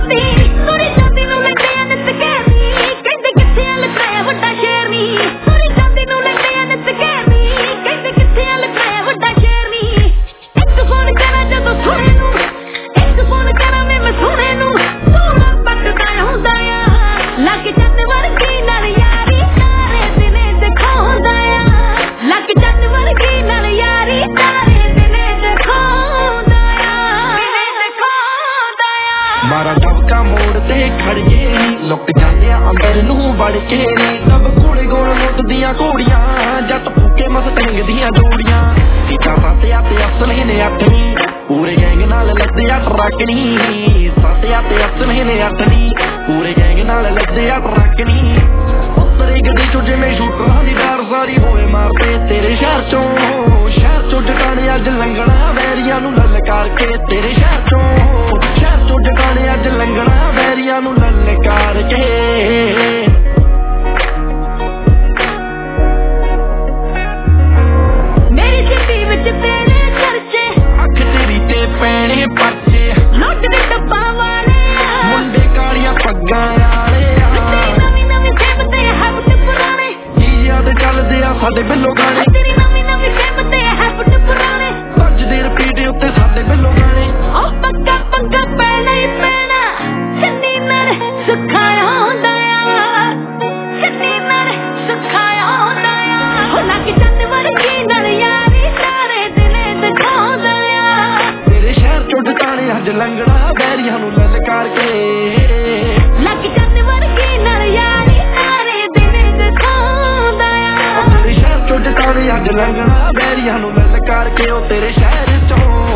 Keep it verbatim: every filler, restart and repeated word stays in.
मारा दबका मोड़ ते खड़ के लुक जाने अंदर नू वड़ के सब घोड़े गोल लुट दियां घोड़ियां जट फूके मसटैंग दियां जोड़ियां इतना सत्या ते असल ने अठनी पूरे गैंग नाल लद्दे अट रखनी सत्या ते असल ने अठनी पूरे गैंग नाल लद्दे अट रखनी उतरे गड्डी चो जिवें शूटरां दी डार सारी होए मारते तेरे शहर चों शहर चो जटाने अज लंघना वैरियां नू ललकार के तेरे शहर चों शहर चो जटाने अज लंघना वैरियां नू ललकार के मेरी सिटी विच तेरे खर्चे अख तेरी ते पैणे परचे लुट दे डब्बा वाले मुंडे कालियां पग्गां वाले नवी नवी सेब ते हैबट पुराने की याद चलदे आ साडे बिल्लो गाने तेरी नवी नवी सेब ते हैबट पुराने अज दे रिपीट उत्ते साडे बिल्लो गाने ओ पक्का पक्का पैना ही पैना चन्नी नाल सुखाया होंदा आ चन्नी नाल सुखाया होंदा आ हो लग चंद वर्गी नाल यारी सारे दिले दिखाउंदा आ तेरे शहर चो जटाने अज लंघना वैरियां नू ललकार के लग चंद वर्गी नाल यारी सारे दिले दिखाउंदा आ तेरे शहर चो जटाने अज लंघना वैरियां नू ललकार के ओ तेरे शहर चो